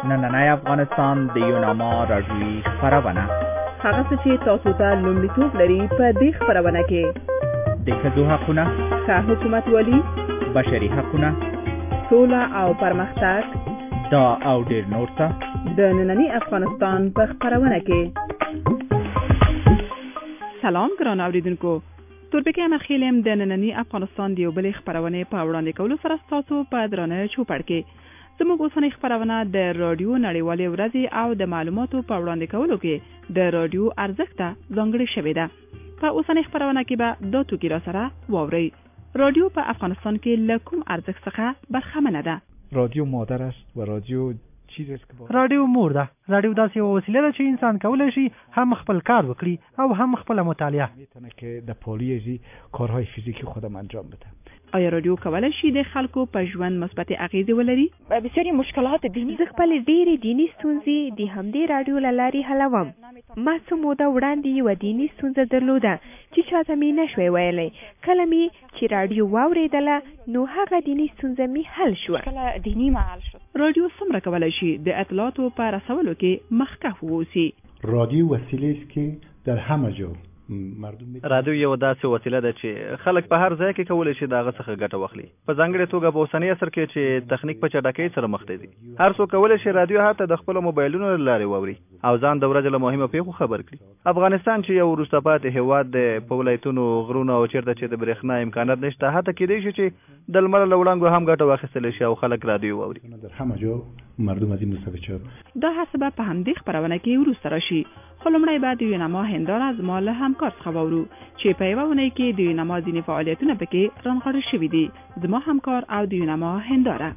نننی افغانستان د یوناما راډیویي خپرونه هغه څه چې تاسو ته لومړیتوب لري په دې خپرونه کې د ښځو حقونه، ښه حکومتولي، بشري حقونه، سوله او پرمختګ، دا او ډیر نور څه د نننی افغانستان په خپرونه کې. سلام ګران اوریدونکو، توربیکه مخیلم د نننی افغانستان د یو بلې خپرونې په وړاندې کولو سره ستاسو په درانه چوپړ کې زموږ اوسنۍ خپرونه د رادیو نړیوالې ورځې او د معلوماتو په وړاندې کولو کې د رادیو ارزښت ته ځانګړې شوې ده. په اوسنۍ خپرونه کې به دا توکي را سره واورئ. رادیو په افغانستان کې له کوم ارزښت څخه برخمنه ده؟ رادیو مادر است و رادیو چیزی است که رادیو مور ده. رادیو داسې یو وسیله ده چې انسان کولی شي هم خپل کار وکړي او هم خپل مطالعه. میتونه که در پالیزی کارهای فیزیکی خودم انجام بده. آیا رادیو کولی شي د خلکو په ژوند مثبت اغیزې ولري؟ بسیاری مشکلات دینی زه خپل ډېرې دینی ستونزې د همدې رادیو له لارې حلوم. ما څه موده وړاندې یوه دینی ستونزه درلوده چې چاته مې نشوی ویلی. کله مې چې رادیو واورېدله نو هغه دینی ستونزه مې حل شوه. رادیو څومره کولی شي د اطلاعاتو په رسولو کې مخکښ واوسي؟ رادیو وسیله است که در همه جا رادیو یو داسې وسیله ده چې خلک په هر ځای کې کولی شي د هغه څخه ګټه واخلي. په ځانګړې توګه په اوسني عصر کې چې تخنیک په چټکۍ سره مخ ته ځي، هر څوک کولی شي رادیو حتی د خپلو موبایلونو له لارې واوري او ځان د ورځې له مهمو پیښو خبر کړي. افغانستان چې یو وروسته پاتې هېواد دی، په ولایتونو، غرونو او چېرته چې د برېښنا امکانات نشته، حتی کېدی شي چې د لمر له وړانګو هم ګټه واخیستلی شي او خلک رادیو واوري. در همه جا مردم از این مستفید. دا هڅه به په همدې خپرونه کې وروسته راشي، خو لومړی به د یوناما هنداره زما له همکار څخه واورو چې په یوه اونۍ کې د یوناما ځینې فعالیتونه پکې رانغاړل شوي دي. زما همکار او د یوناما هنداره.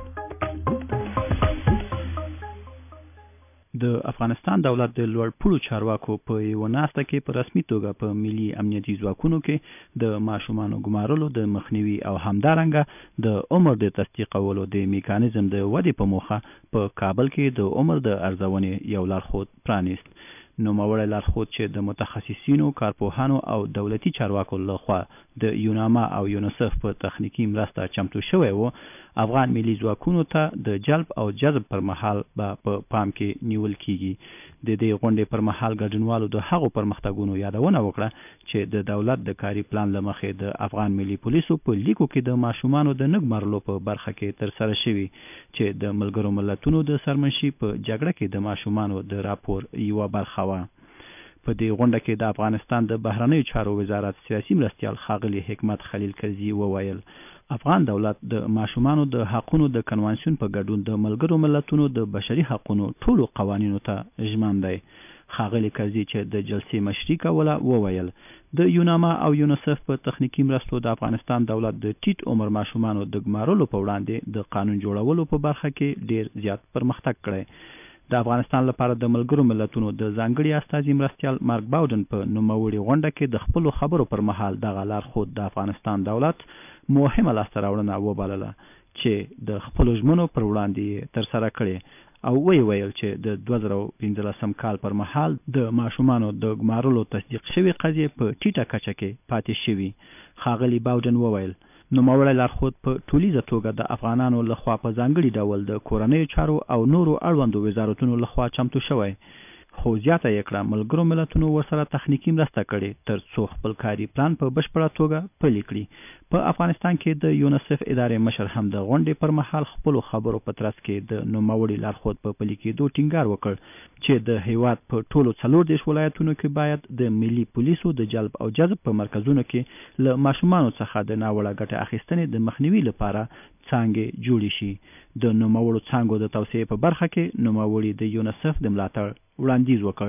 د افغانستان دولت د لوړ پوړو چارواکو په یوه ناسته کې په رسمي توګه په ملي امنیتي ځواکونو کې د ماشومانو ګمارلو د مخنیوي او همدارنګه د عمر د تصدیقولو د میکانیزم د ودې په موخه په کابل کې د عمر د ارزونې یو لارښود پرانیست. نوموړی لارښود چې د متخصصینو، کارپوهانو او دولتي چارواکو لخوا د یوناما او یونیسف په تخنیکی مرسته چمتو شوی و، افغان ملي ځواکونو ته د جلب او جذب پر مهال به په پام کې نیول کیږي. د دې غونډې پر مهال ګډونوالو د هغو پرمختګونو یادونه وکړه چې د دولت د کاري پلان له مخې د افغان ملي پولیسو په لیکو کې د ماشومانو د نه ګمارلو په برخه کې ترسره شوي، چې د ملګرو ملتونو د سرمنشي په جګړه کې د ماشومانو د راپور یوه برخه وه. په دې غونډه کې د افغانستان د بهرنیو چارو وزارت سیاسي مرستیال ښاغلي حکمت خلیل کرزي وویل افغان دولت د ماشومانو د حقونو د کنوانسیون په ګډون د ملګرو ملتونو د بشري حقونو ټولو قوانینو ته ژمن دی. ښاغلي کرزي چې د جلسې مشري کوله وویل د یوناما او یونیسف په تخنیکی مرستو د افغانستان دولت د ټیټ عمر ماشومانو د ګمارلو په وړاندې د قانون جوړولو په برخه کې ډیر زیات پرمختګ کړی. د افغانستان لپاره د ملګرو ملتونو د ځانګړي استازي مرستیال مارک باودن په نوموړي غونډه کې د خپلو خبرو پر مهال دغه لارښود د افغانستان دولت مهمه لاسته راوړنه وبلله چې د خپلو ژمنو پر وړاندې ترسره کړې او ویل چې د 2015 کال پر مهال د ماشومانو د ګمارلو تصدیق شوی قضیې په ټیټه کچه کې پاتې شوي. ښاغلي باودن وویل نوموړی لارښود په ټولیزه توګه د افغانانو لخوا په ځانګړي ډول د کورنیو چارو او نورو اړوندو وزارتونو لخوا چمتو شوی، خو زیاته یې کړه ملګرو ملتونو ورسره تخنیکی مرسته کړې تر څو خپل کاري پلان په بشپړه توګه پلي کړي. په افغانستان کې د یونیسف ادارې مشر هم د غونډې پر مهال خپلو خبرو په ترڅ کې د نوموړي لارښود په پلي کېدو ټینګار وکړ چې د هیواد په ټولو 34 ولایتونو کې باید د ملي پولیسو د جلب او جذب په مرکزونو کې له ماشومانو څخه د ناوړه ګټې اخیستنې د مخنیوي لپاره څانګې جوړې شي. د نوموړو څانګو د توسعې په برخه کې نوموړي د یونیسف د ملاتړ وړاندیز وکړ.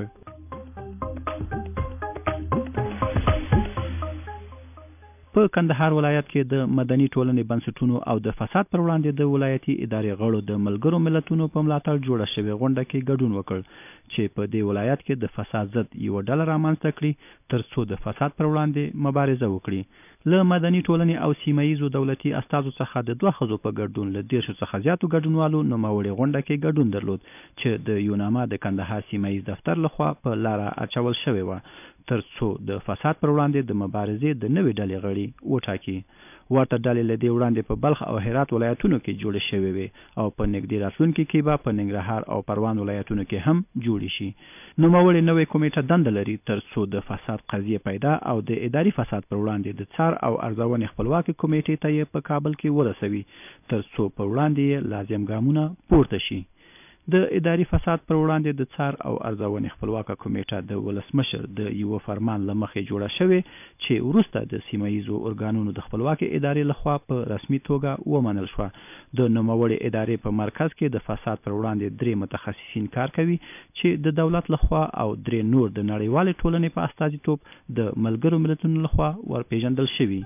په کندهار ولایت کې د مدني ټولنې بنسټونو او د فساد پر وړاندې د ولایتي ادارې غړو د ملګرو ملتونو په ملاتړ جوړه شوې غونډه کې ګډون وکړ چې په دې ولایت کې د فساد ضد یوه ډله رامنځته کړي تر څو د فساد پر وړاندې مبارزه وکړي. له مدني ټولنې او سیمهییزو دولتي استازو څخه د 2 ښځو په ګډون له 10 څخه زیاتو ګډونوالو نوموړې غونډه کې ګډون درلود چې د یوناما د کندهار سیمهییز دفتر لخوا په لاره اچول شوې وه تر څو د فساد پر وړاندې د مبارزې د نوې ډلې غړي وټاکي. ورته ډلې له دې وړاندې په بلخ او هرات ولایتونو کې جوړې شوې وي او په نږدې راتلونکي کې به په ننګرهار او پروان ولایتونو کې هم جوړې شي. نوموړې نوې کمیټه دنده لري تر څو د فساد قضیې پیدا او د اداري فساد پر وړاندې د څار او ارزونې خپلواکې کمیټې ته یې په کابل کې ورسوي تر څو په وړاندې یې لازم ګامونه پورته شي. د اداري فساد پر وړاندې د څار او ارزونې خپلواکه کمیټه د ولسمشر د یو فرمان له مخې جوړه شوې چې وروسته د سیمه ییزو ارګانونو د خپلواکې ادارې لخوا په رسمي توګه ومنل شوه. د نوموړې ادارې په مرکز کې د فساد پر وړاندې 3 متخصصین کار کوي چې د دولت لخوا او 3 نور د نړیوالې ټولنې په استازیتوب د ملګرو ملتونو لخوا ورپېژندل شوي.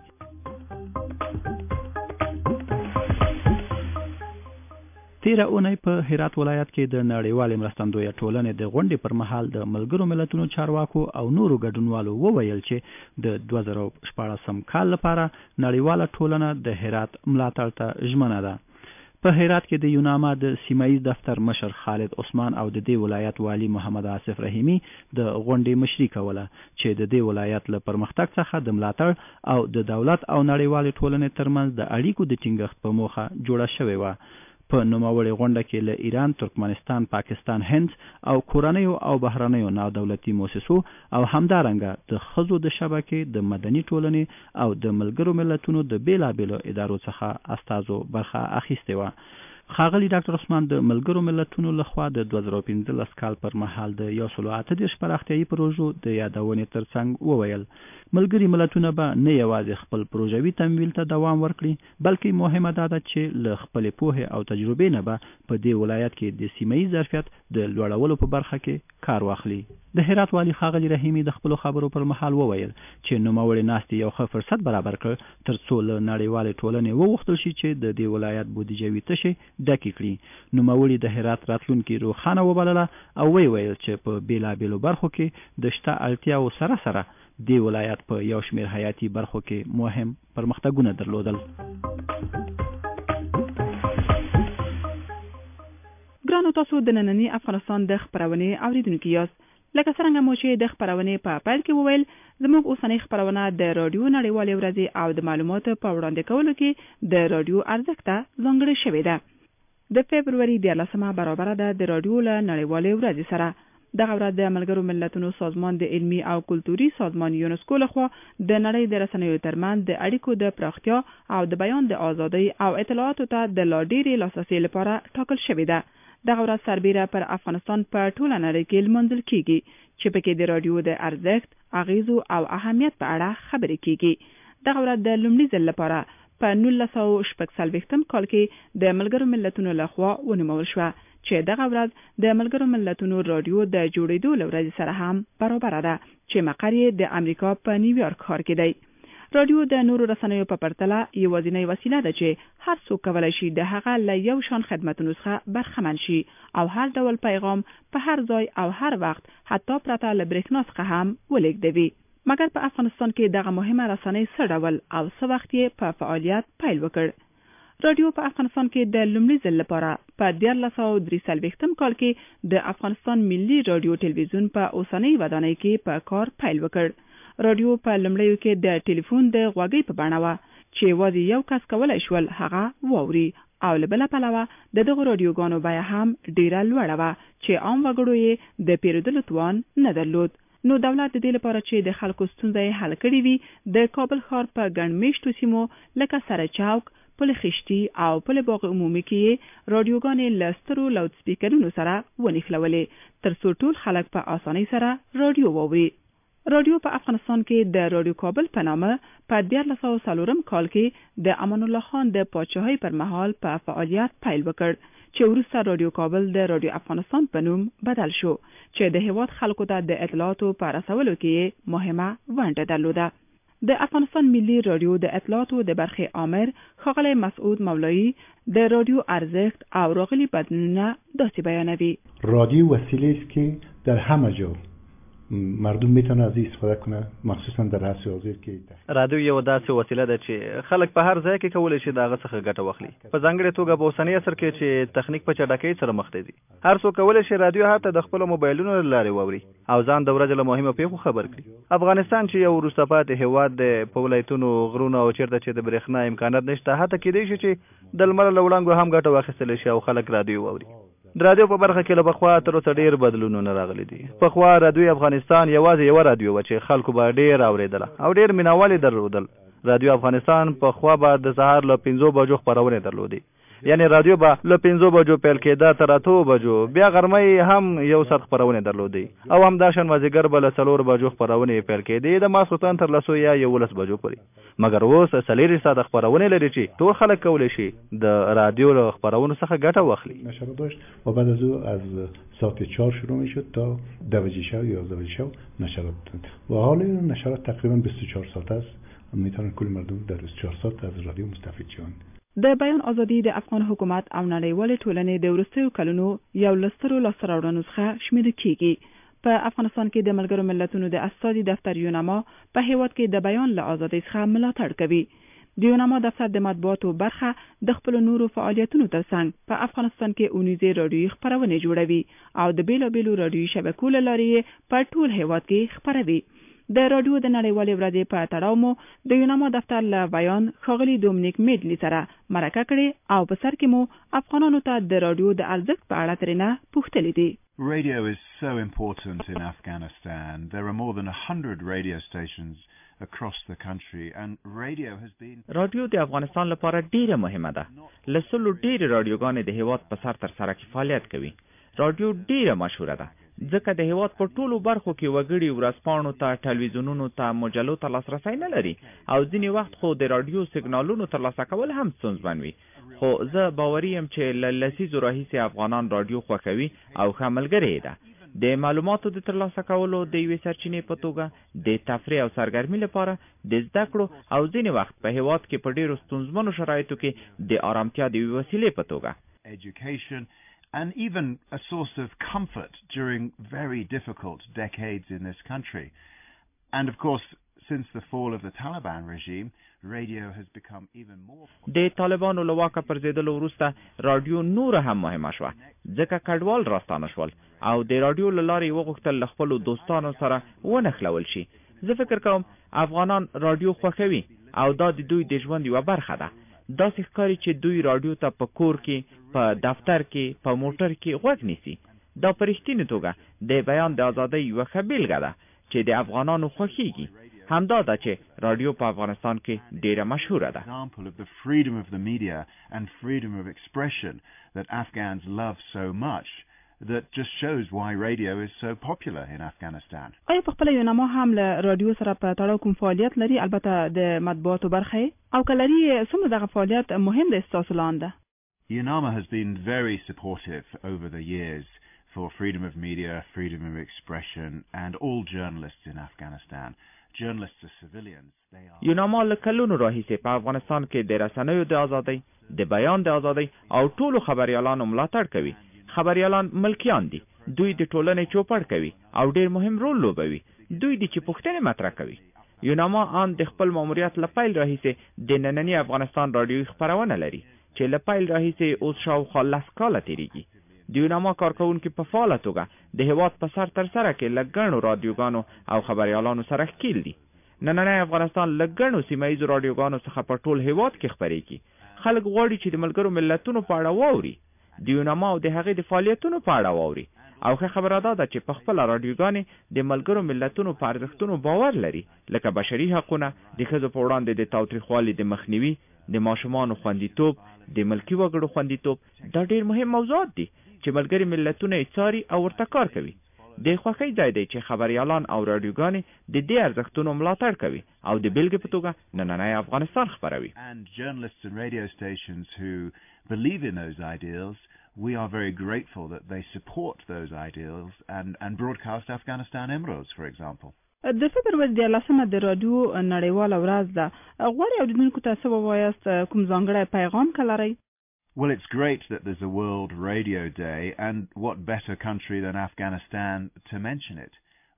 تیره اونۍ په هرات ولایت کې د نړیوالې مرستندویه ټولنې د غونډې پر مهال د ملګرو ملتونو چارواکو او نورو ګډونوالو وویل چې د 2014 کال لپاره نړیواله ټولنه د هرات ملاتړ ته ژمنه ده. په هرات کې د یوناما د سیمایي دفتر مشر خالد عثمان او د دې ولایت والی محمد آصف رحیمی د غونډې مشري کوله چې د دې ولایت له پرمختګ څخه د ملاتړ او د دولت او نړیوالې ټولنې ترمنځ د اړیکو د ټینګښت په موخه جوړه شوې وه. په نوموړې غونډه کې له ایران، ترکمنستان، پاکستان، هند او کورنیو او بهرنیو نادولتي مؤسسو او همدارنګه د ښځو د شبکې د مدني ټولنې او د ملګرو ملتونو د بیلابیلو ادارو څخه استازو برخه اخیستې وه. ښاغلي ډاکټر عثمان د ملګرو ملتونو لخوا د 2015 کال پر مهال د 138 پراختیایي پروژو د یادونې ترڅنګ وویل ملګري ملتونه به نه یوازې خپل پروژوي تمویل ته دوام ورکړي بلکې مهمه دا ده چې له خپلې پوهې او تجربې نه به په دې ولایت کې د سیمه‌ییز ظرفیت د لوړولو په برخه کې کار واخلي. د هرات والی ښاغلي رحیمي د خپلو خبرو پر مهال وویل چې نوموړې ناستې یو ښه فرصت برابر کړ تر څو له نړیوالې ټولنې وغوښتل شي چې د دې ولایت بودیجوي تشې ډکې کړي. نوموړي د هرات راتلونکي روښانه وبلله او ویل چې په بیلابیلو برخو کې د شته اړتیاو سره سره دې ولایت په یو شمېر حیاتي برخو کې مهم پرمختګونه درلودل. ګرانو تاسو د ننني افغانستان د خپرونې اوریدونکي یاست. لکه څرنګه مو چې د خپرونې په پیل کې وویل زموږ اوسنۍ خپرونه د رادیو نړیوالې ورځې او د معلوماتو په وړاندې کولو کې د رادیو ارزښت ته ځانګړې شوې ده. د فبروري 14 برابره ده د رادیو له نړیوالې ورځې سره. دغه ورځ د ملګرو ملتونو سازمان د علمي او کلتوري سازمان یونسکو لخوا د نړۍ د رسنیو ترمنځ د اړیکو د پراختیا او د بیان د ازادۍ او اطلاعاتو ته د لا ډېرې لاسرسي لپاره ټاکل شوې ده. دغه ورځ سربیره پر افغانستان په ټوله نړۍ کې لمانځل کیږي چې پکې د رادیو د ارزښت، اغیزو او اهمیت په اړه خبرې کیږي. دغه ورځ د لومړي ځل لپاره په 1946 کال کې د ملګرو ملتونو لخوا ونومول شوه چې دغه ورځ د ملګرو ملتونو رادیو د جوړېدو له ورځې سره هم برابره ده چې مقر یې د امریکا په نیویارک ښار کې دی. رادیو د نورو رسنیو په پرتله یوازینۍ وسیله ده چې هر څوک کولی شي د هغه له یو شان خدمتونو څخه برخمن شي او هر ډول پیغام په هر ځای او هر وخت حتی پرته له برېښنا څخه هم ولېږدوي. مګر په افغانستان کې دغه مهمه رسنۍ څه ډول او څه وخت یې په فعالیت پیل وکړ؟ رادیو په افغانستان کې د لومړي ځل لپاره په 1943 کال کې د افغانستان ملي رادیو ټلویزیون په اوسنۍ ودانۍ کې په کار پیل وکړ. رادیو په لومړیو کې د ټلیفون د غوږۍ په بڼه وه چې یوازې یو کس کولی شول هغه واوري او له بله پلوه د دغو رادیوګانو بیه هم ډیره لوړه وه چې عام وګړو یې د پیرودلو توان نه درلود. نو دولت د دې لپاره چې د خلکو ستونزې حل کړي وي د کابل ښار په ګڼ میشتو سیمو لکه سره چوک، پل خشتي او پل باغ عمومي کې رادیوګانې له سترو لاود سپیکرونو سره ونښلولې تر څو ټول خلک په اسانۍ سره رادیو واوري. رادیو په افغانستان کې د رادیو کابل په نامه په 1904 کال کې د امان الله خان د پاچاهۍ پر مهال په فعالیت پیل وکړ چې وروسته رادیو کابل د رادیو افغانستان په نوم بدل شو چې د هیواد خلکو ته د اطلاعاتو په رسولو کې مهمه ونډه درلوده. د افغانستان ملي رادیو د اطلاعاتو د برخې آمر ښاغلی مسعود مولایی د رادیو ارزښت او راغلي بدلونونه داسې بیانوي. رادیو وسیله است که در همه جا مردم میتونه از این استفاده کنه، مخصوصا در عصر حاضر که رادیو یو داسې وسیله ده چې خلک په هر ځای کې کولی شي د هغه څخه ګټه واخلي. په ځانګړې توګه په اوسني عصر کې چې تخنیک په چټکۍ سره مخ ته ځي، هر څوک کولی شي رادیو هاته د خپلو موبایلونو له لارې واوري او ځان د ورځې له مهمو پیښو خبر کړي. افغانستان چې یو وروسته پاتې هېواد دی، په ولایتونو، غرونو او چېرته چې د برېښنا امکانات نشته، هته کېدی شي چې د لمر له وړانګو هم ګټه واخیستلی شي او خلک رادیو واوري. د رادیو په برخه کې له پخوا تر اوسه ډېر بدلونونه راغلي دي. پخوا رادیو افغانستان یوازې یوه رادیو وه چې خلکو به ډېر اورېدله او ډېر مینوال یې درلودل. رادیو افغانستان پخوا به د سهار له 5 بجو خپرونې درلودې، یعنی رادیو به له 5 بجو پیل کېده تر 8 بجو، بیا غرمۍ هم یو ساعت خپرونې درلودې او همداشان مازدیګر به له 4 بجو خپرونې پیل کېدې د ماسخوتن تر 10 یا 11 بجو پورې. مګر اوس 4 ساعته خپرونې لري چې ټول خلک کولی شي د رادیو له خپرونو څخه ګټه واخلي. نشرات داشت و بعد از او از ساعت 4 شروع میشد تا 12 شب یا 11 شب نشرات و حالا نشرات تقریبا 24 ساعت است. میتونن کل مردم در 24 ساعت از رادیو مستفید شون. د بیان ازادي د افغان حکومت او نړیوال ټولنې د وروستیو کلونو یو لسترو لاسته راوړنو څخه شمیرل کیږي. په افغانستان کې د ملګرو ملتونو د اساسي دفتر یوناما په هیواد کې د بیان له ازادۍ څخه ملاتړ کوي. د یوناما دفتر د مطبوعاتو برخه د خپل نورو فعالیتونو ترڅنګ په افغانستان کې اونیزې رادیوي خپرونې جوړوي او د بیلابیلو رادیوي شبکو له لارې په ټول هیواد کې خپروي. د رادیو د نړیوالې ورځې په تړاو مو د یوناما دفتر له بیان ښاغلي دومینیک میډلي سره مرکه کړې او په سر کې مو افغانانو ته د رادیو د ارزښت په اړه ترېنه پوښتلې دي. Radio is so important in Afghanistan. There are more than 100 radio stations across the country and radio has been رادیو د افغانستان لپاره ډیره مهمه ده. لسلو ډیره رادیوګانې د هیواد په سر تر سره کې فعالیت کوي. رادیو ډیره مشهوره ده ځکه د هیواد په ټولو برخو کې وګړي ورځپاڼو ته، ټلویزیونونو ته، مجلو ته لاسرسی نه لري او ځینې وخت خو د رادیو سیګنالونو ترلاسه کول هم ستونزمن وي. خو زه باوري یم چې له لسیزو راهیسې افغانان رادیو خوښوي او ښه ملګری ده. د معلوماتو د ترلاسه کولو د یوې سرچینې په توګه، د تفریح او سرګرمي لپاره، د زده کړو او ځینې وخت په هیواد کې په ډېرو ستونزمنو شرایطو کې د آرامتیا د یوې وسیلې په توګه. Education and even a source of comfort during very difficult decades in this country. And of course, since the fall of the Taliban regime, radio has become even more. د طالبانو له واکه پرځېدلو وروسته رادیو نوره هم مهمه شوه ځکه کډوال راستانه شول او د رادیو له لارې وغوښتل له خپلو دوستانو سره ونښلول شي. زه فکر کوم افغانان رادیو خوښوي او دا د دوی د ژوند یوه برخه ده. داسې ښکاري چې دوی رادیو ته په کور کې، په دفتر کې، په موټر کې غوږ نیسي. دا په رښتینې توګه د بیان د ازادۍ یوه ښه بیلګه ده چې د افغانانو خوښیږي. همدا ده چې رادیو په افغانستان کې ډیره مشهوره ده. Example of the freedom of the media and freedom of expression that Afghans love so much that just shows why radio is so popular in Afghanistan. آیا په خپل یوناما هم له رادیو سره په تړاو کوم فعالیت لري؟ البته د مطبوعاتو برخه او که لري څومره دغه فعالیت مهم دی ستاسو لاندې؟ UNAMA has been very supportive over the years for freedom of media, freedom of expression and all journalists in Afghanistan. Journalists are civilians. یوناما له کلونو راهیسې په افغانستان کې د رسنیو د ازادۍ، د بیان د ازادۍ او ټولو خبریالانو ملاتړ کوي. خبریالان ملکیان دي. دوی د ټولنې چوپړ کوي او ډیر مهم رول لوبوي. دوی دي چې پوښتنې مطرح کوي. یوناما ان د خپل ماموریت له پیل راهیسې د ننني افغانستان رادیوي خپرونه لري چې له پیل راهیسې اوس شاوخوا 10 کاله تېرېږي. د یوناما کارکوونکي په فعاله توګه د هیواد په سر تر سره کې له ګڼو رادیوګانو او خبریالانو سره ښکیل دي. نننی افغانستان له ګڼو سیمه ییزو رادیوګانو څخه په ټول هیواد کې خپرېږي. خلک غواړي چې د ملګرو ملتونو په اړه واوري، د یوناما او د هغې د فعالیتونو په اړه واوري او ښه خبره دا ده چې په خپله رادیوګانې د ملګرو ملتونو په ارزښتونو باور لري لکه بشري حقونه، د ښځو په وړاندې د تاوتریخوالي د مخنیوي، د ماشومانو خوندیتوب، د ملکي وګړو خوندیتوب. دا ډېر مهم موضوعات دي چې ملګري ملتونه یې څاري او ورته کار کوي. د خوښۍ ځای دی چې خبریالان او رادیوګانې د دې ارزښتونو ملاتړ کوي او د بیلګې په توګه نننی افغانستان خپروي. And journalists and radio stations who believe in those ideals, we are very grateful that they support those ideals and broadcast Afghanistan Imroz, for example. د فبروري 14 د رادیو نړیواله ورځ ده. غواړئ اورېدونکو ته څه ووایاست؟ کوم ځانګړی پیغام که لرئ؟ Well, it's great that there's a World Radio Day, and what better country than Afghanistan to mention it.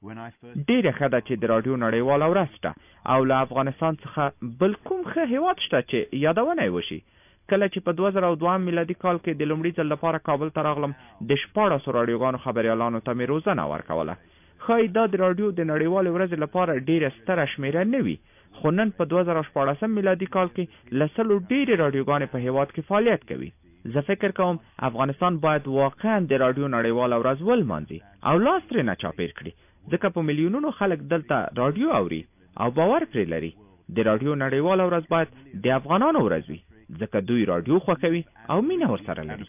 ډیره ښه ده چې د راډیو نړیواله ورځ شته او له افغانستان څخه بل کوم ښه هیواد شته چې یادونه یې وشي. کله چې په 2002 میلادي کال کې د لومړي ځل لپاره کابل ته راغلم د 14 راډیوګانو خبریالانو ته مې روزنه ورکوله. ښایي دا د راډیو د نړیوالې ورځې لپاره ډیره ستره شمیره نه وي، خو نن په 2014 میلادي کال کې له 100 ډیرې راډیوګانې په هیواد کې فعالیت کوي. زه فکر کوم افغانستان باید واقعا د راډیو نړیواله ورځ ولمانځي او لاس ترې نه چاپیر کړي، ځکه په میلیونونو خلک دلته راډیو اوري او باور پرې لري. د راډیو نړیواله ورځ باید د افغانانو ورځ وي، ځکه دوی راډیو خوښوي او مینه ورسره لري.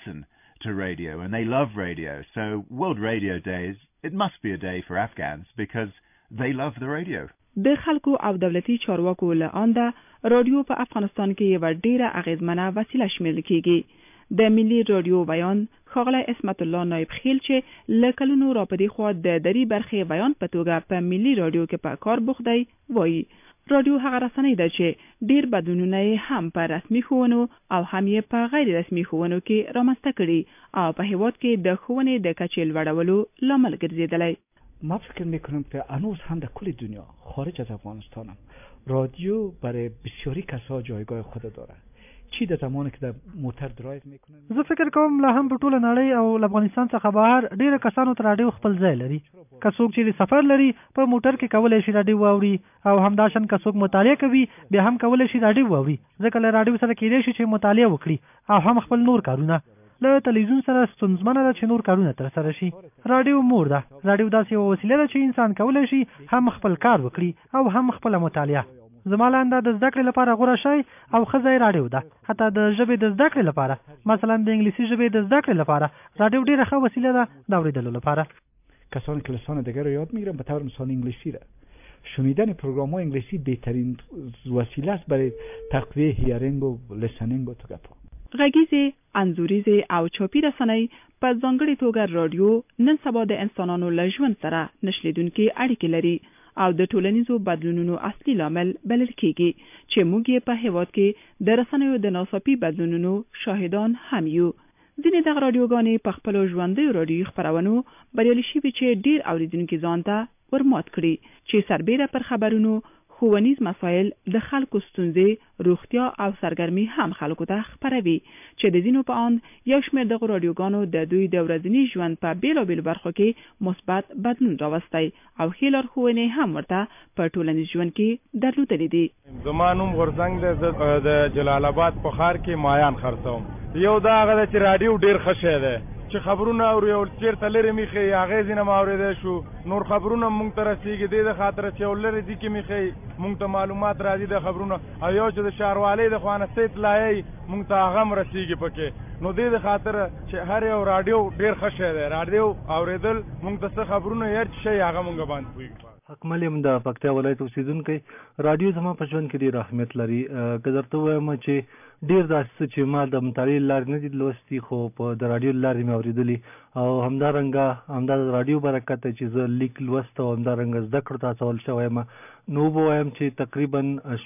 To radio and they love radio, so World Radio Day it must be a day for Afghans because they love the radio. د خلکو او دولتي چارواکو له آنده راډیو په افغانستان کې یو ډیره اغیزمنه وسیله شمیرل کیږي. د ملي راډیو بیان ښاغلی عصمت الله نایب خیل چې له کلونو راپدې خوا د درې برخې بیان په توګه په ملي راډیو کې په کار بوخت دی وایي راډیو هغه رسنۍ ده چې ډیر بدلونونه یې هم په رسمي ښوونو او هم یې په غیر رسمي ښوونو کې رامنځته کړي او په هیواد کې د ښوونې د کچې لوړولو لامل ګرځېدلی. ما فکر میکنم که هنوز هم در کل دنیا خارج از افغانستان هم رادیو برای بسیاری کسا جایگاه خود داره. چی د زمانی که د موټر درایو میکنن؟ زه فکر کوم لا هم په ټوله نړۍ او افغانستان څخه بهر ډیره کسانو ته راډیو خپل ځای لري. که څوک چې سفر لري په موټر کې کولی شي راډیو واوري او همداشان که څوک مطالعه کوي بیا هم کولی شي راډیو واوري، ځکه له راډیو سره کېدای شي چې مطالعه وکړي او هم خپل نور کارونه. له تلویزیون سره ستونزمنه ده چې نور کارونه ترسره شي. راډیو مور ده. راډیو داسې یوه وسیله ده چې انسان کولی شي هم خپل کار وکړي او هم خپله مطالعه. زما لاندې د زده کړې لپاره غوره شی او ښه ځای راډیو ده. حتی د ژبې د زده کړې لپاره، مثلا د انګلیسي ژبې د زده کړې لپاره راډیو ډیره ښه وسیله ده د اورېدلو لپاره. کسانی که لسان دیگر رو یاد میگیرن به طور مثال انگلیسی را شنیدن پروگرام‌های انگلیسی بهترین وسیله است برای تقویه هیرینگ و لیسنینگ و توګه. غږیزې، انځوریزې او چاپي رسنۍ په ځانګړې توګه راډیو نن سبا د انسانانو له ژوند سره نښلیدونکې اړیکې لري او د ټولنیزو بدلونونو اصلي لامل بلل کېږي چې موږ یې په هیواد کې د رسنیو د ناڅاپي بدلونونو شاهدان هم یو. ځینې دغه راډیوګانې په خپلو ژوندیو راډیوي خپرونو بریالي شوي چې ډیر اورېدونکي ځان ته ورمات کړي چې سربیره پر خبرونو، ښوونیز مسایل، د خلکو ستونزې، روغتیا او سرګرمي هم خلکو ته خپروي چې د ځینو په اند یو شمېر دغو راډیوګانو د دوی د ورځني ژوند په بېلابېلو برخو کې مثبت بدلون راوستی او ښې لارښوونې هم ورته په ټولنیز ژوند کې درلودلې دي. زما نوم غورځنګ دی، زه د جلال آباد په ښار کې مایان خرڅوم. یو دا هغه ده چې راډیو ډېر ښه شی دی چې خبرونه اوري او چېرته لرې مې ښیي هغې ځینه م اورېدی شو، نور خبرونه مونږ ته رسېږي دې د خاطره چې یو لرې ځي کې مې ښیي مونږ ته معلومات راځي د خبرونه، او یو چې د ښاروالۍ د خوا نه څه اطلاعیه یي مونږ ته هغه هم رسېږي پکې. نو دې د خاطره چې هر یو راډیو ډېر ښه شی دی. راډیو اورېدل مونږ ته څه خبرونه هر څه شی هغه مونږ باندې پوهېږو. حکمل یم د پکتیا ولایت اوسېدونکی. راډیو زما په ژوند کې ډېر اهمیت لري. که درته ووایم چې ډېر داسې څه چې ما د مطالعې له لارې نه دي لوستي خو په د راډیو له لارې مې اورېدلي، او همدارنګه همدا د راډیو برکت دی چې زه لیک لوست او همدارنګه زده کړو ته هڅول شوی یم. نو ووایم چې تقریبا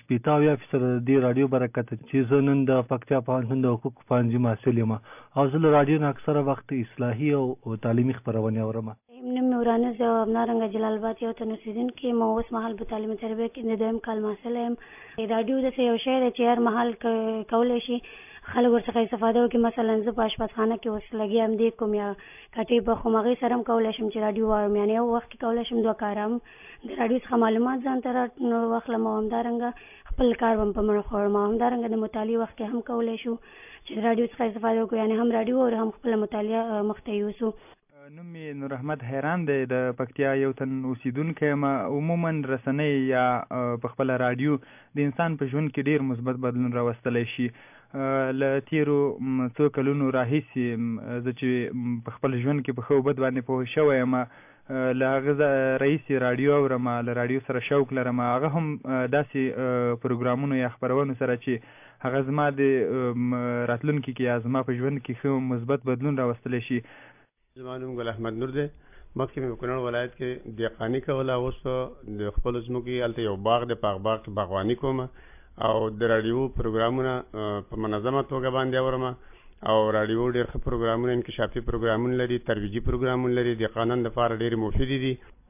80% د دې راډیو برکت چې زه نن د پکتیا پوهنتون د حقوقو پوهنځي محصل یم او زه له راډیو نه اکثره وخت اصلاحي او تعلیمي خپرونې اورم. نوم مې ورانه زه همدارنګه جلال آباد یو تن اوسېدونکی یم او اوس مهال په تعلیم تربیه کې د دویم کال محصله یم. راډیو داسې یو شی دی چې هر مهال کولی شي خلک ورڅخه استفاده وکړي. مثلا زه په اشپزخانه کې اوس لګیا یم دې کوم یا کټې پخوم، هغې سره هم کولی شم چې راډیو واورم، یعنې یو وخت کې کولی شم 2 کاره هم د راډیو څخه معلومات ځان ته واخلم او همدارنګه خپل کار به په مړه خوړم او همدارنګه د مطالعې وخت کې هم کولی شو چې د راډیو څخه استفاده وکړو، یعنې هم راډیو او هم خپله مطالعه مخته یوسو. نوم مې نور احمد حیران دی، د پکتیا یو تن اوسېدونکی یم. عموما رسنۍ یا په خپله راډیو د انسان په ژوند کې ډېر مثبت بدلون راوستلی شي. له تېرو څو کلونو راهیسې زه چې په خپل ژوند کې په ښه او بد باندې پوه شوی یم، له هغه راهیسې راډیو اورم، له راډیو سره شوق لرم. هغه هم داسې پروګرامونو یا خپرونو سره چې هغه زما د راتلونکي کې یا زما په ژوند کې ښه مثبت بدلون راوستلی شي. زما نوم ګل احمد نور دی. مخکې مې په کونړ ولایت کې دهقاني کوله، اوس په د خپلو ځمکو کې هلته یو باغ دی، په هغه باغ کې باغواني کوم او د راډیو پروګرامونه په منظمه توګه باندې اورم. او راډیو ډېر ښه پروګرامونه، انکشافي پروګرامونه لري، ترویجي پروګرامونه لري، دهقانانو لپاره ډېرې مفیدې دي.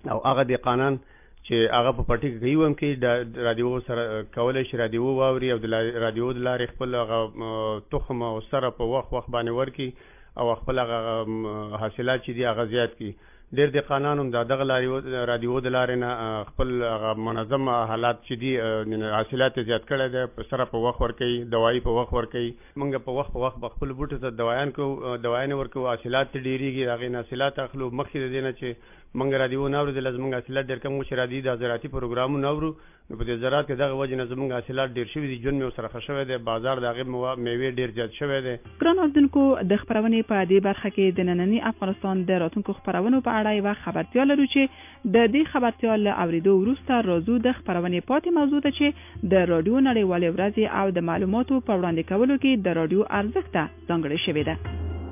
او هغه دهقانان چې هغه په پټي کې هم کې د رادیو سره کولای شي رادیو واوري او د رادیو د لارې خپل هغه تخم او سره په وخت باندې ورکي او خپل هغه حاصلات چې دي هغه زیات کی. ډېر دهقانان هم دغه رادیو د لارې نه خپل هغه منظم حالات چې دي حاصلات زیات کړی دی، سره په وخت ورکوي، دوایي په وخت ورکوي. موږ په وخت خپل بوټو ته دوایانې ورکوو، حاصلات ډېرېږي، د هغې نه حاصلات اخلو. مخکې د دې نه چې موږ رادیو نه اورېدله زموږ حاصلات ډېر کم و، چې رادیو د زراعتي پروګرامونه اورو نو په دې زراعت کې دغه وجې نه زموږ حاصلات ډېر شوي دي، ژوند مې ورسره ښه شوی دی، بازار د هغې میوې ډېر زیات شوی دی. ګران اورېدونکو، د خپرونې په دې برخه کې د ننني افغانستان د راتلونکو خپرونو په اړه یوه خبرتیا لرو چې د دې خبرتیا له اورېدو وروسته راځو د خپرونې پاتې موضوع ته چې د راډیو نړیوالې ورځې او د معلوماتو په وړاندې کولو کې د راډیو ارزښت ته ځانګړې شوې ده.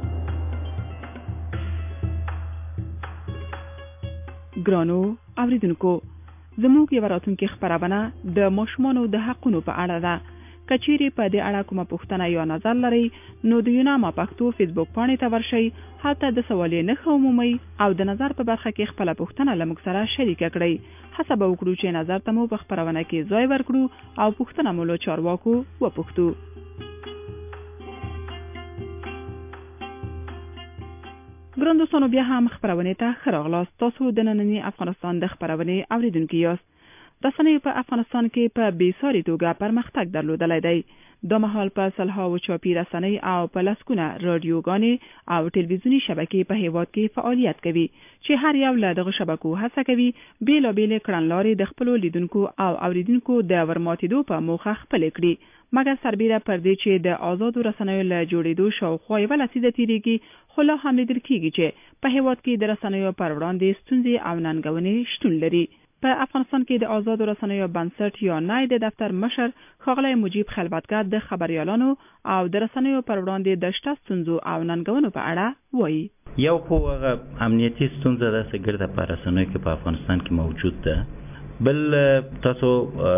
ګرانو اوریدونکو، زموږ یو راتلونکي خپرونه د ماشومانو د حقونو په اړه ده. که چیرې په دې اړه کومه پوښتنه یا نظر لرئ نو د یوناما پښتو فیسبوک پاڼې ته ورشئ، هلته د سوالې نښه ومومئ او د نظر په برخه کې خپله پوښتنه له موږ سره شریکه کړئ. هڅه به وکړو چې نظر ته مو په خپرونه کې ځای ورکړو او پوښتنه مو له چارواکو وپوښتو. ګران دوستانو، بیا هم خپرونې ته ښه راغلاست. تاسو د ننني افغانستان د خپرونې اوریدونکي یاست. رسنیو په افغانستان کې په بېساري توګه پرمختګ درلودلی دی. دا مهال په سلهاوو چاپي رسنۍ او په لسګونه راډیوګانې او ټلویزیوني شبکې په هیواد کې فعالیت کوي چې هر یو له دغه شبکو هڅه کوي بېلابېلې کړنلارې د خپلو لیدونکو او اوریدونکو د ورماتېدو په موخه خپلې کړي، مګر سربیره پر دې چې د آزادو رسنیو له جوړېدو شاوخوا یوه لسیزه تېرېږي، خو لا هم لیدل کېږي چې په هیواد کې د رسنیو پر وړاندې ستونزې او ننګونې شتون لري. په افغانستان کې د آزادو رسنیو بنسټ یا نای د دفتر مشر ښاغلی مجیب خلوتګر د خبریالانو او د رسنیو پر وړاندې د شته ستونزو او ننګونو په اړه وایي. یو خو هغه امنیتي ستونزه داسې ګرده په رسنیو کې په افغانستان کې موجود ده. بل تاسو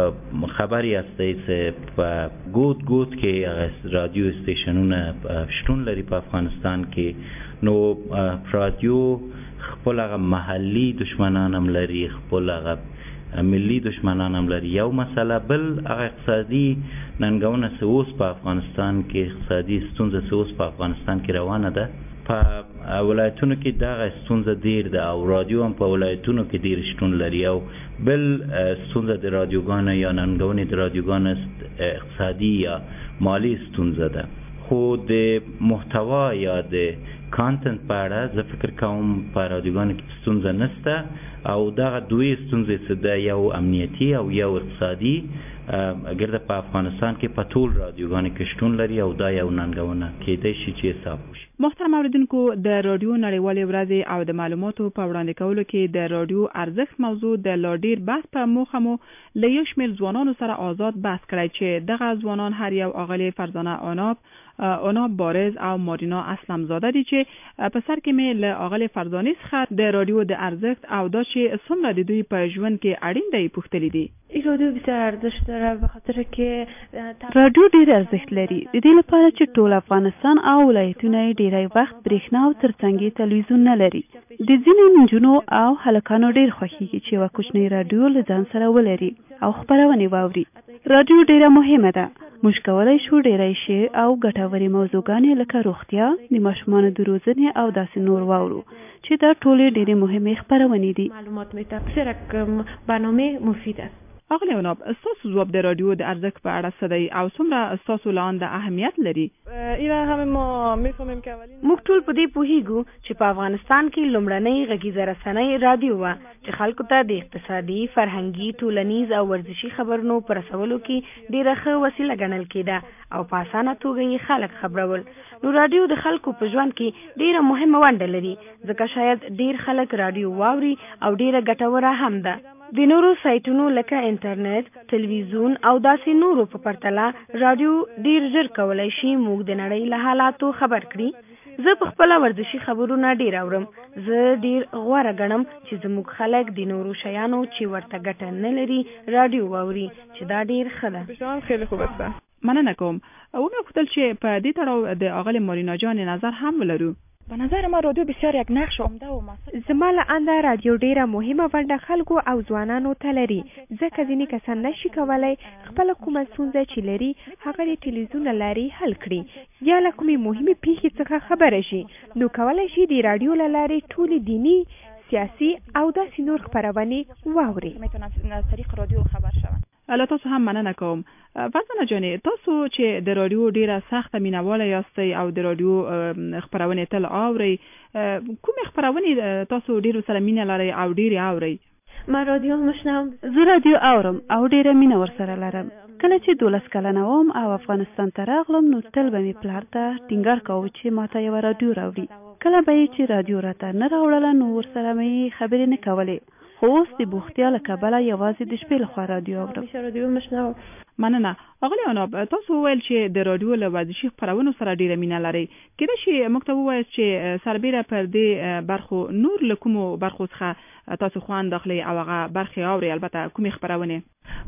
خبر یاستئ چې په ګوت کې رادیو استیشنونه شتون لري په افغانستان کې، نو رادیو خپل هغه محلي دشمنان هم لري، خپل هغه ملي دشمنان هم لري. یو مسله. بل هغه اقتصادي ننګونه چې اوس په افغانستان کې، اقتصادي ستونزه چې اوس په افغانستان کې روانه ده، په ولایتونو کې دغه ستونزه ډیر ده او رادیو هم په ولایتونو کې ډیر شتون لري. او بل ستونزه د رادیوګانو یا ننګونې د رادیوګانو اقتصادي یا مالی ستونزه ده. خو د محتوا یا د کانتنت په اړه زه فکر کوم په رادیوګانو کې ستونزه نشته او دغه دوی ستونزې چې ده، یو امنیتي او یو اقتصادي، ګرده په افغانستان کې په ټول رادیوګانو کې شتون لري او دا یو ننګونه کېدای شي چې حساب وشي. محترم اوریدونکو، د راډیو نړیوالې ورځې او د معلوماتو په وړاندې کولو کې د راډیو ارزښت موضوع د لا ډیر بحث په موخه مو له یو شمېر ځوانانو سره آزاد بحث کړی چې دغه ځوانان هر یو آغلې فرزانه عناب بارز او مارینا اسلم زاده دي چې په سر کې مې له آغلې فرزانې څخه د راډیو د ارزښت او دا چې څومره د دوی په ژوند کې اړین دی پوښتلي دي. راډیو بسیار ارزښت داره به خاطر کې راډیو ډیر ارزښت لري د دې لپاره چې ټول افغانستان او ولایتونه ډیری وخت برېښنا او ترڅنګ تلویزیون نه لري. د ځینو نجونو او هلکانو ډیر خوښیږي چې یوه کوچنۍ راډیو له ځان سره ولري او خپرونې واوري. راډیو ډیره مهمه ده. موږ کولی شو ډیری شعر او ګټورې موضوعګانې لکه روغتیا، د ماشومانو د روزنې او داسې نور واورو چې دا ټولې ډیرې مهمې خپرونې دي. معلومات متفسر برنامه مفید است. اغلی عناب، ستاسو ځواب د راډیو د ارزښت په اړه څه دی او څومره ستاسو لاندې اهمیت لري؟ موږ ټول په دې پوهیږو چې په افغانستان کې لومړنۍ غږیزه رسنۍ راډیو وه چې خلکو ته د اقتصادي، فرهنګي، ټولنیز او ورزشي خبرونو په رسولو کې ډیره ښه وسیله ګڼل کېده او په اسانه توګه یې خلک خبرول. نو راډیو د خلکو په ژوند کې ډیره مهمه ونډه لري، ځکه شاید ډیر خلک راډیو واوري او ډیره ګټوره هم ده. د نورو سایټونو لکه انټرنیټ، تلویزیون او داسې نورو په پرتله راډیو ډیر ژر کولی شي موږ د نړۍ له حالاتو خبر کړي. زه په خپله ورزشي خبرونه ډیر اورم. زه ډیر غوره ګڼم چې زموږ خلک د نورو شیانو چې ورته ګټه نه لري راډیو واوري، چې دا ډیر ښه ده. مننه کوم. ومې غوښتل چې په دې تړاو د آغلې مارینا جان نظر هم ولرو. به نظر ما رادیو بسیار یک نقش عمده و مؤثر. زما له انده رادیو ډیره مهمه ونډه خلکو او ځوانانو ته لري، ځکه ځینې کسان نشي کولی خپله کومه ستونزه چې لري هغه د تلویزیون له لارې حل کړي یا له کومې مهمې پیښې څخه خبره شي، نو کولی شي د رادیو له لارې ټولې دیني، سیاسي او داسې نور خپرونې واوري. میتونن از طریق رادیو خبر شون. له تاسو هم مننه کوم. فاطمه جانې، تاسو چې د رادیو ډیره سخته مینواله یاستئ او د رادیو خپرونې تل اورئ، کومې خپرونې تاسو ډیرو سره مینه لرئ او ډیرې اورئ؟ ما رادیو مشنم. زه رادیو اورم او ډیره مینه ورسره لرم. کله چې 12 کلنه وم او افغانستان ته راغلم نو تل به مې پلار ته ټینګار کاوه چې ماته یوه رادیو راوړي. کله به یې چې رادیو راته نه راوړله نو ورسره مې خبرې نه کولې، خو اوس د بوختیا له کبله یوازې د شپې لخوا رادیو اورم. رادیو مشنم. مننه. اغلی عناب، تاسو وویل چې د رادیو له ورزشي خپرونو سره ډیره مینه لرئ. کیدای شي موږ ته ووایاست چې سربیره پر دې برخو نور له کومو برخو څخه تاسو خوند اخلئ او هغه برخې اورئ، البته کومې خپرونې؟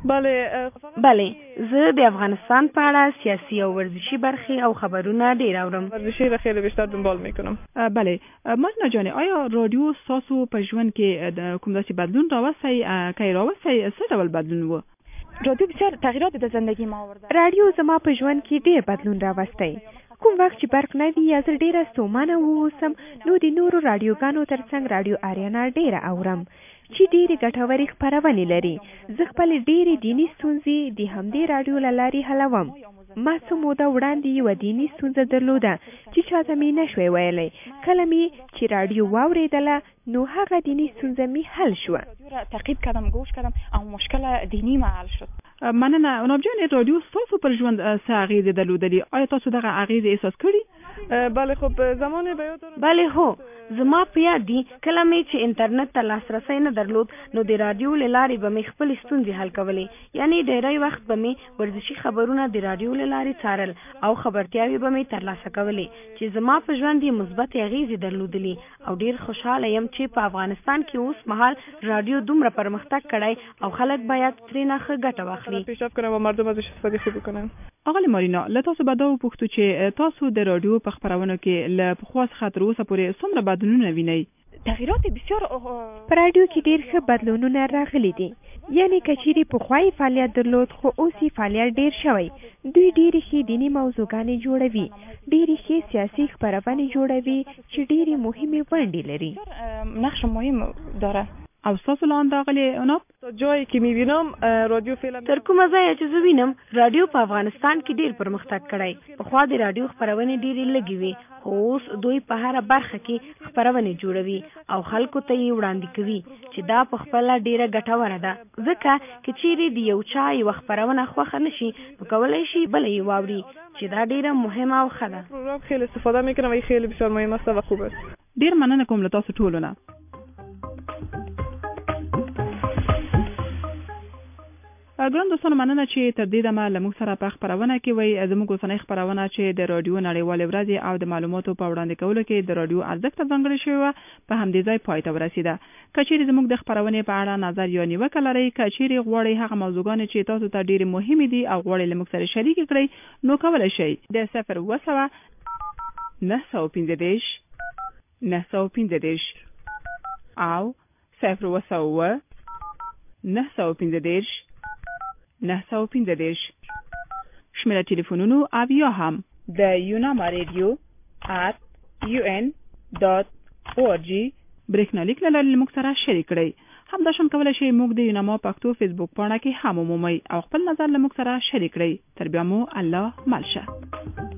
بله، زه د افغانستان په اړه سیاسي او ورزشي برخې او خبرونه ډیر اورم. ورزشي را خیلی بیشتر دنبال میکنم. بله، مازینا جان، آیا رادیو تاسو په ژوند کې کوم داسې بدلون راوستی؟ که راوستی څه ډول بدلون و؟ رادیو بسیار تغییرات د زندگی ما آورده. رادیو زما په ژوند کې ډیر بدلون راوستی. کوم وخت چې برق نه وي یا زه ډیره ستومانه واوسم نو د نورو رادیوګانو ترڅنګ رادیو آریانا ډیره اورم چې ډیرې ګټورې خپرونې لري. زه خپلې ډیرې دیني ستونزې د همدې رادیو له لارې حلوم. ما څه موده وړاندې یوه دیني ستونزه درلوده چې چاته مې نشوی ویلی. کله مې چې رادیو واورېدله نو هغه دینی ستونزه می حل شو. تعقیب کردم، گوش کردم او مشکل دینی ما حل شد. مننه. عناب جان، رادیو تاسو پر ژوند څه اغیزه درلودلی؟ آیا تاسو دغه اغیزه احساس کړی؟ بله، خب زمان به یاد دارم. بله هو، زما په یاد دي کله مې چې انټرنیټ ته لاسرسی نه درلود نو د رادیو له لارې به مې خپلې ستونزې حل کولې. یعنی ډېری وخت به مې ورزشي خبرونه د رادیو له لارې څارل او خبرتیاوې به مې ترلاسه کولې چې زما په ژوند یې مثبت اغیزې درلودلې او ډېر خوشحاله یم چې په افغانستان کې اوس مهال رادیو دومره پرمختګ کړی او خلک باید ترېنه ښه ګټه واخلي. پیشرفت کنم و مردم ازش استفاده خوب کنن. آقای مارینا، له تاسو به دا وپوښتو چې تاسو د رادیو په خپرونو کې له پخوا څخه تر اوسه پورې څومره بدلونونه وینئ؟ تغییرات بسیار په رادیو کې ډېر ښه بدلونونه راغلي دي. یعنی که چیرې پخوای فعالیت درلود خو اوس یې فعالیت ډېر شوی. دوی ډېرې ښې دیني موضوعګانې جوړوي، ډېرې ښې سیاسي خپرونې جوړوي چې ډېرې مهمې ونډې لري. نقش مهم داره. او ستاسو لاندې آقای عناب؟ جایی که میبینم رادیو فعلا تر کومه ځایه چې زه وینم رادیو په افغانستان کې ډېر پرمختګ کړی. پخوا د رادیو خپرونې ډېرې لږې وي خو اوس دوی په هره برخه کې خپرونې جوړوي او خلکو ته یې وړاندې کوي چې دا په خپله ډېره ګټوره ده. ځکه که چیرې د یو چا یوه خپرونه خوښه نشي نو کولی شي بله یې واوري چې دا ډېره مهمه او ښه ده. پروګرام خیلی استفاده میکنم و خیلی بسیار مهم است و خوب است. ډېر مننه کوم له تاسو ټولو نه. ګران دوستانو، مننه چې تر دې دمه له موږ سره په خپرونه کې وئ. زموږ اوسنۍ خپرونه چې د رادیو نړیوالې ورځې او د معلوماتو په وړاندې کولو کې د رادیو ارزښت ته ځانګړې شوې وه په همدې ځای پای ته ورسېده. که چیرې زموږ د خپرونې په اړه نظر یا نیوکه لرئ، که چیرې غواړئ هغه موضوعګانې چې تاسو ته ډېرې مهمې دي او غواړئ له موږ سره شریکې کړئ نو کولی شئ د 0 915 915 او 0 915 915 شمیره تلفنونو او یا هم د یوناما رادیو @un.org برېښنالیک له لارې موږ سره شریک کړئ. همداشان کولی شئ موږ د یوناما پښتو فیسبوک پاڼه کې هم ومومئ او خپل نظر له موږ سره شریک کړئ. تر بیا مو الله مل شه.